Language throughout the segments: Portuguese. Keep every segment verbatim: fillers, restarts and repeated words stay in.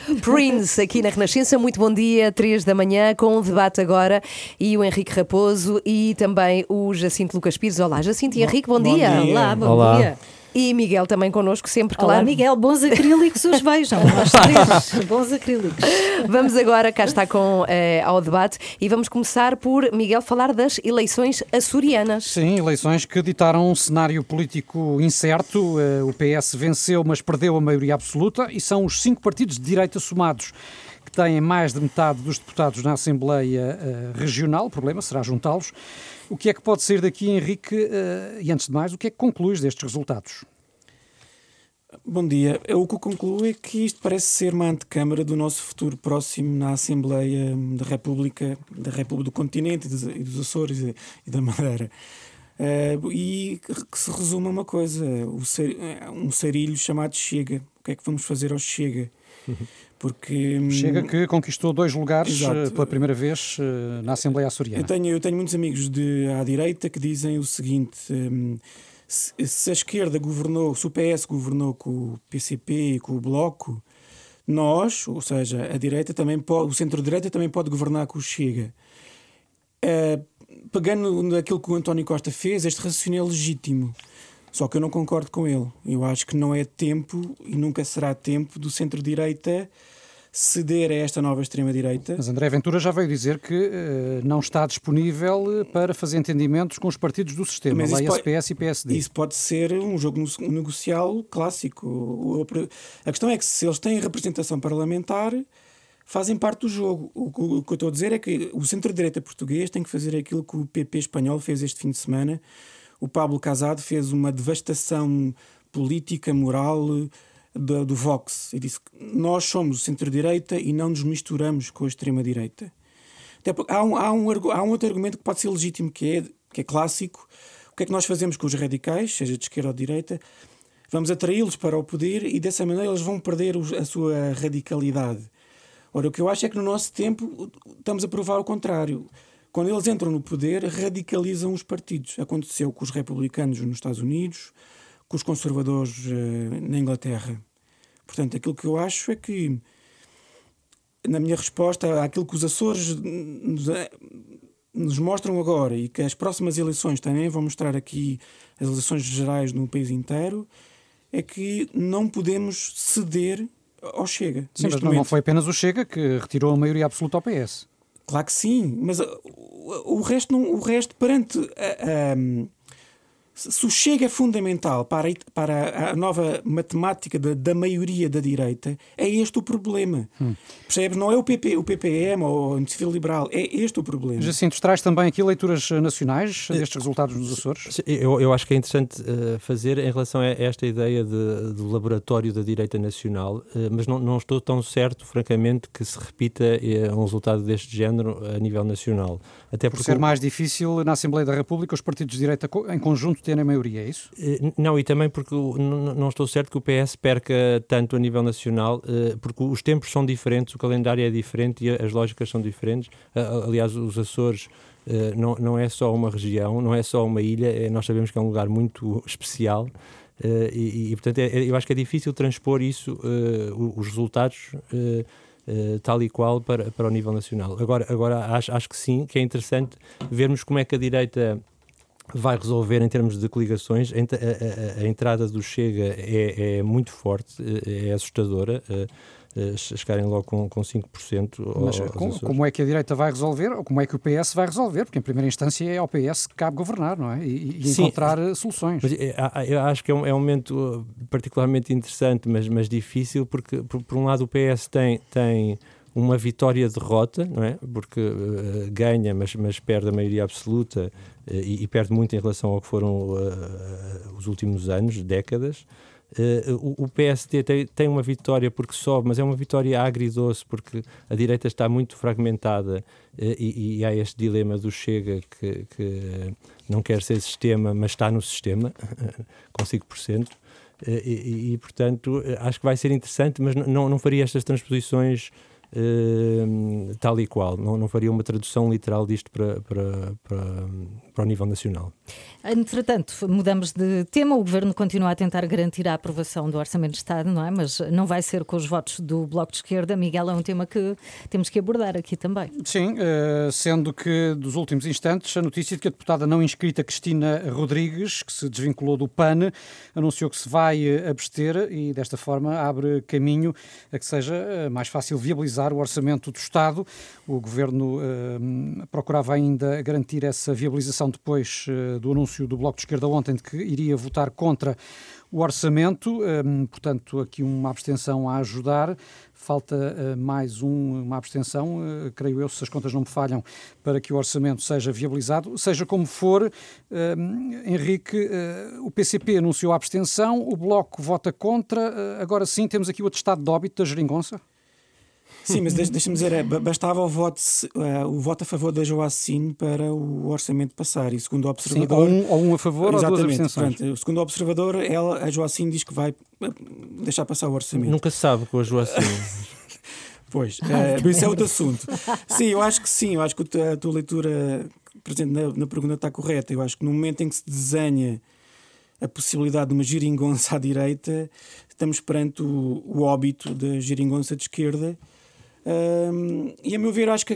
Prince, aqui na Renascença, muito bom dia, três da manhã, com um debate agora, e o Henrique Raposo e também o Jacinto Lucas Pires. Olá, Jacinto e Henrique, bom, bom dia. dia. Olá, bom Olá. dia. E Miguel também connosco, sempre, Olá, claro. Miguel, bons acrílicos os vejam, nós três, bons acrílicos. Vamos agora, cá está com, eh, ao debate, e vamos começar por, Miguel, falar das eleições açorianas. Sim, eleições que ditaram um cenário político incerto. O P S venceu, mas perdeu a maioria absoluta, e são os cinco partidos de direita somados que têm mais de metade dos deputados na Assembleia uh, Regional. O problema será juntá-los. O que é que pode sair daqui, Henrique? Uh, e antes de mais, o que é que concluís destes resultados? Bom dia. Eu, o que eu concluo é que isto parece ser uma antecâmara do nosso futuro próximo na Assembleia da República, da República do Continente e dos, e dos Açores e, e da Madeira. Uh, e que se resume a uma coisa, o ser, um sarilho chamado Chega. O que é que vamos fazer ao Chega? Porque, Chega que conquistou dois lugares exato. pela primeira vez na Assembleia Açoriana. Eu tenho, eu tenho muitos amigos de, à direita que dizem o seguinte: um, se, se a esquerda governou, se o P S governou com o P C P e com o Bloco, nós, ou seja, a direita também pode, o centro-direita também pode governar com o Chega. Uh, pegando naquilo que o António Costa fez, este raciocínio é legítimo. Só que eu não concordo com ele. Eu acho que não é tempo e nunca será tempo do centro-direita ceder a esta nova extrema-direita. Mas André Ventura já veio dizer que uh, não está disponível para fazer entendimentos com os partidos do sistema, lá S P S e P S D. Isso pode ser um jogo negocial clássico. A questão é que se eles têm representação parlamentar, fazem parte do jogo. O, o que eu estou a dizer é que o centro-direita português tem que fazer aquilo que o P P espanhol fez este fim de semana. O Pablo Casado fez uma devastação política, moral do, do Vox. Ele disse que nós somos o centro-direita e não nos misturamos com a extrema-direita. Há um, há, um, há um outro argumento que pode ser legítimo, que é, que é clássico. O que é que nós fazemos com os radicais, seja de esquerda ou de direita? Vamos atraí-los para o poder e dessa maneira eles vão perder a sua radicalidade. Ora, o que eu acho é que no nosso tempo estamos a provar o contrário. Quando eles entram no poder, radicalizam os partidos. Aconteceu com os republicanos nos Estados Unidos, com os conservadores uh, na Inglaterra. Portanto, aquilo que eu acho é que, na minha resposta àquilo que os Açores nos, nos mostram agora e que as próximas eleições também vão mostrar aqui, as eleições gerais no país inteiro, é que não podemos ceder ao Chega. Sim, mas não, não foi apenas o Chega que retirou a maioria absoluta ao P S. Claro que sim, mas uh, o, o resto, não, o resto perante uh, um, se o Chega é fundamental para a, para a nova matemática da, da maioria da direita, é este o problema. Hum. Percebes? Não é o, P P, o P P M ou a Iniciativa Liberal, é este o problema. Jacinto, traz também aqui leituras nacionais destes resultados nos Açores? Eu, eu acho que é interessante uh, fazer em relação a esta ideia de, do laboratório da direita nacional, uh, mas não, não estou tão certo, francamente, que se repita uh, um resultado deste género a nível nacional. Até Por ser mais difícil na Assembleia da República os partidos de direita em conjunto terem a maioria, é isso? Uh, não, e também porque não, não estou certo que o P S perca tanto a nível nacional, uh, porque os tempos são diferentes, o calendário é diferente e as lógicas são diferentes. Uh, aliás, os Açores uh, não, não é só uma região, não é só uma ilha, é, nós sabemos que é um lugar muito especial uh, e, e, portanto, é, eu acho que é difícil transpor isso, uh, os resultados, uh, uh, tal e qual para, para o nível nacional. Agora, agora acho, acho que sim, que é interessante vermos como é que a direita vai resolver em termos de coligações. A, a, a, a entrada do Chega é, é muito forte, é assustadora, uh, chegarem logo com, com cinco por cento. Mas com, como é que a direita vai resolver, ou como é que o P S vai resolver? Porque em primeira instância é ao P S que cabe governar, não é? E, e encontrar Sim, soluções. Mas eu acho que é um, é um momento particularmente interessante, mas, mas difícil, porque por, por um lado o P S tem... tem uma vitória-derrota, não é? Porque uh, ganha, mas, mas perde a maioria absoluta uh, e, e perde muito em relação ao que foram uh, uh, os últimos anos, décadas. Uh, o, o P S D tem, tem uma vitória porque sobe, mas é uma vitória agridoce, porque a direita está muito fragmentada uh, e, e há este dilema do Chega que, que não quer ser sistema, mas está no sistema, com cinco por cento. Uh, e, e, portanto, acho que vai ser interessante, mas não, não faria estas transposições uh, tal e qual. Não, não faria uma tradução literal disto para, para, para, para o nível nacional. Entretanto, mudamos de tema. O Governo continua a tentar garantir a aprovação do Orçamento de Estado, não é? Mas não vai ser com os votos do Bloco de Esquerda. Miguel, é um tema que temos que abordar aqui também. Sim, sendo que dos últimos instantes a notícia de que a deputada não inscrita Cristina Rodrigues, que se desvinculou do P A N, anunciou que se vai abster e desta forma abre caminho a que seja mais fácil viabilizar o orçamento do Estado. O Governo uh, procurava ainda garantir essa viabilização depois uh, do anúncio do Bloco de Esquerda ontem de que iria votar contra o orçamento, um, portanto aqui uma abstenção a ajudar. Falta uh, mais um, uma abstenção, uh, creio eu, se as contas não me falham, para que o orçamento seja viabilizado. Seja como for, uh, Henrique, uh, o P C P anunciou a abstenção, o Bloco vota contra, uh, agora sim temos aqui o atestado de óbito da Geringonça? Sim, mas deixa-me dizer, bastava o voto, uh, o voto a favor da Joacine para o orçamento passar, e segundo o observador... Sim, ou, um, ou um a favor ou duas abstenções. Portanto, segundo o observador, ela, a Joacine diz que vai deixar passar o orçamento. Nunca se sabe com a Joacine. Pois, uh, isso é outro assunto. Sim, eu acho que sim, eu acho que a tua leitura presente na, na pergunta está correta. Eu acho que no momento em que se desenha a possibilidade de uma geringonça à direita, estamos perante o, o óbito da geringonça de esquerda. Um, e a meu ver, acho que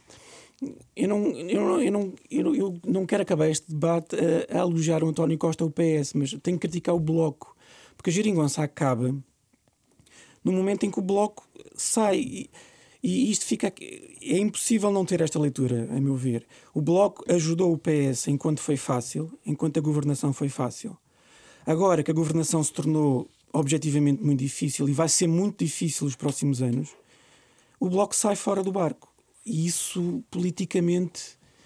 eu não, eu não, eu não, eu não, eu não quero acabar este debate a, a elogiar o António Costa ou o P S, mas tenho que criticar o Bloco, porque a geringonça acaba no momento em que o Bloco sai e, e isto fica, é impossível não ter esta leitura, a meu ver. O Bloco ajudou o P S enquanto foi fácil, enquanto a governação foi fácil. Agora que a governação se tornou objetivamente muito difícil e vai ser muito difícil nos próximos anos, o Bloco sai fora do barco. E isso, politicamente,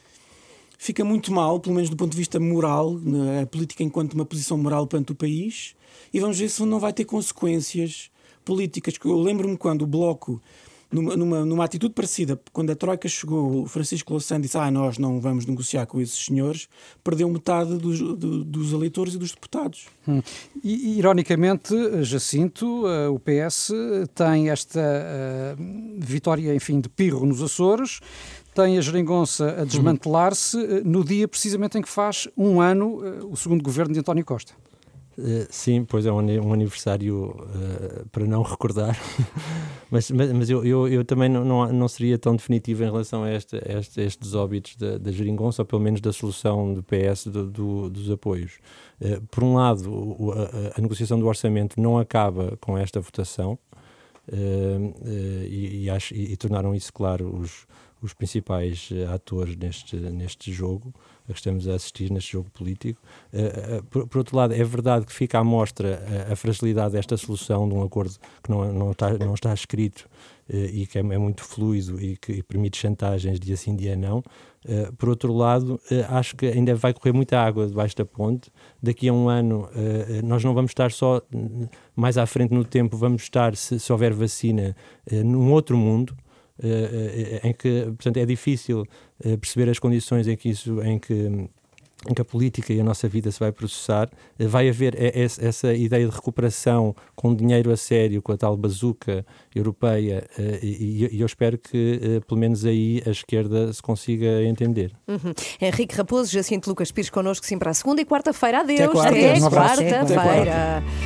fica muito mal, pelo menos do ponto de vista moral, a política enquanto uma posição moral perante o país, e vamos ver se não vai ter consequências políticas. Eu lembro-me quando o Bloco, numa, numa, numa atitude parecida, quando a Troika chegou, o Francisco Louçã disse, ah, nós não vamos negociar com esses senhores, perdeu metade dos, do, dos eleitores e dos deputados. Hum. E, ironicamente, Jacinto, uh, o P S tem esta uh, vitória, enfim, de pirro nos Açores, tem a geringonça a desmantelar-se uh, no dia precisamente em que faz um ano uh, o segundo governo de António Costa. Uh, sim, pois é um, um aniversário uh, para não recordar, mas, mas, mas eu, eu, eu também não, não, não seria tão definitivo em relação a, este, a este, estes óbitos da, da geringonça, ou pelo menos da solução do P S do, do, dos apoios. Uh, por um lado, o, a, a negociação do orçamento não acaba com esta votação, uh, uh, e, e, acho, e, e tornaram isso claro os, os principais atores neste, neste jogo a que estamos a assistir, neste jogo político. Uh, uh, por, por outro lado, é verdade que fica à mostra a, a fragilidade desta solução de um acordo que não, não, está, não está escrito uh, e que é, é muito fluido e que e permite chantagens de assim, dia não. Uh, por outro lado, uh, acho que ainda vai correr muita água debaixo da ponte. Daqui a um ano uh, nós não vamos estar só mais à frente no tempo, vamos estar, se, se houver vacina, uh, num outro mundo. Uh, uh, em que, portanto, é difícil uh, perceber as condições em que, isso, em, que, em que a política e a nossa vida se vai processar. Uh, vai haver é, é, essa ideia de recuperação com dinheiro a sério, com a tal bazuca europeia, uh, e, e eu espero que, uh, pelo menos aí, a esquerda se consiga entender. Uhum. Henrique Raposo, Jacinto Lucas Pires connosco sempre à segunda e quarta-feira. Adeus, até quarta. até Um quarta-feira.